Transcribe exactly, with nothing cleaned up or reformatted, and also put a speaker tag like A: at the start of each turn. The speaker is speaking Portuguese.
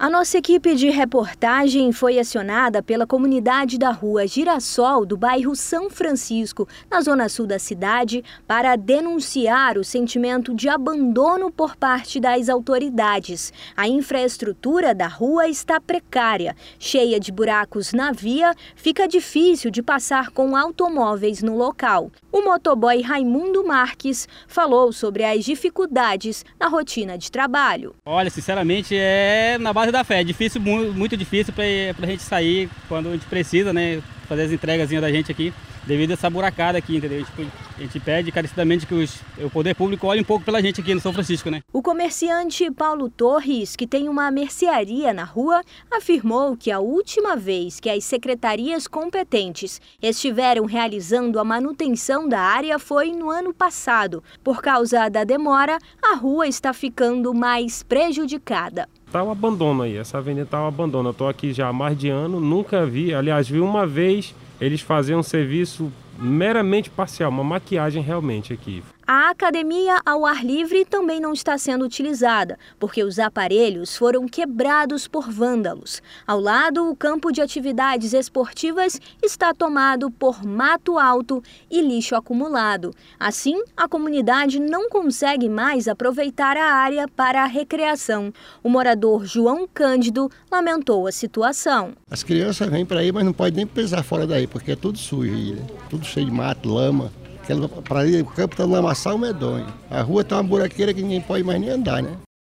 A: A nossa equipe de reportagem foi acionada pela comunidade da rua Girassol, do bairro São Francisco, na zona sul da cidade, para denunciar o sentimento de abandono por parte das autoridades. A infraestrutura da rua está precária, cheia de buracos na via, fica difícil de passar com automóveis no local. O motoboy Raimundo Marques falou sobre as dificuldades na rotina de trabalho.
B: Olha, sinceramente, é na base da fé. É difícil, muito difícil para a gente sair quando a gente precisa, né? Fazer as entregas da gente aqui, devido a essa buracada aqui, entendeu? A gente, a gente pede carecidamente que os, o poder público olhe um pouco pela gente aqui no São Francisco, né?
A: O comerciante Paulo Torres, que tem uma mercearia na rua, afirmou que a última vez que as secretarias competentes estiveram realizando a manutenção da área foi no ano passado. Por causa da demora, a rua está ficando mais prejudicada.
C: Está um abandono aí, essa avenida está um abandono. Eu estou aqui já há mais de ano, nunca vi, aliás, vi uma vez eles fazerem um serviço meramente parcial, uma maquiagem realmente aqui.
A: A academia ao ar livre também não está sendo utilizada, porque os aparelhos foram quebrados por vândalos. Ao lado, o campo de atividades esportivas está tomado por mato alto e lixo acumulado. Assim, a comunidade não consegue mais aproveitar a área para a recreação. O morador João Cândido lamentou a situação.
D: As crianças vêm para aí, mas não podem nem pisar fora daí, porque é tudo sujo aí, né? Tudo cheio de mato, lama. Para ali, o campo está num lamaçal medonho. A rua está uma buraqueira que ninguém pode mais nem andar, né?